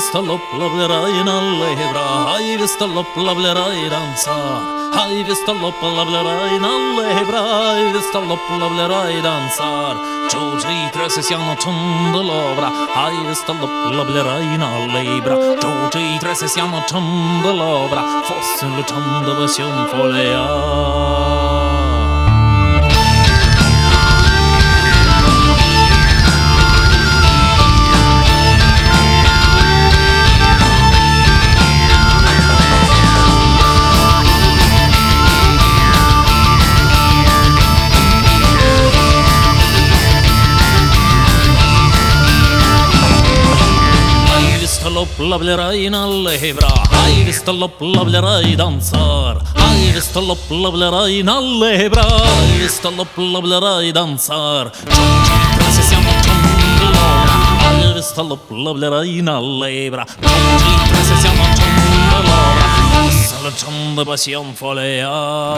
ställ upp, lavlerar i nallebra. Hej, vi ställ upp, lavlerar i dansar. Hej, vi ställ upp, lavlerar i nallebra. Hej, vi ställ upp, lavlerar i dansar. Georgi tresesiano tundelovra. Hej, vi ställ upp, lavlerar i nallebra. Georgi tresesiano tundelovra. Fossen lutande version folea. Ställ upp, lavlerar i nallebra. Hej, vi ställ upp, lavlerar i dansar. Hej, vi ställ upp, lavlerar i nallebra. Hej, vi ställ upp, lavlerar i dansar. Tresesiamo tundelovra. Hej, vi ställ upp, lavlerar i nallebra. Tresesiamo tundelovra. Fossen tunde passion folea.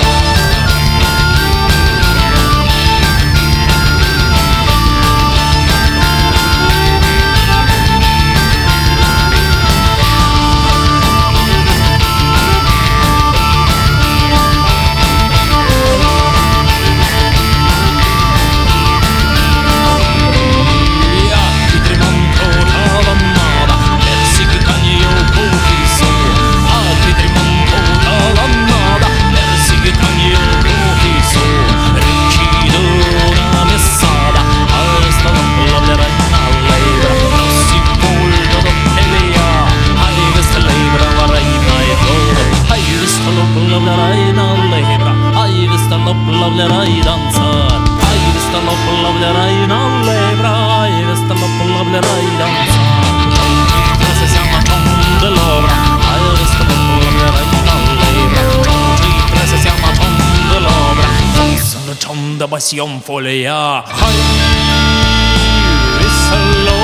Lavlerar i dansar. Hej, vi ställ upp, lavlerar i nallebra. Hej, vi ställ upp, lavlerar i dansar. Tresesiamo tundelovra. Hej, vi ställ upp, lavlerar i nallebra. Tresesiamo tundelovra. Fossen tunde passion folea. Hej, vi ställ upp.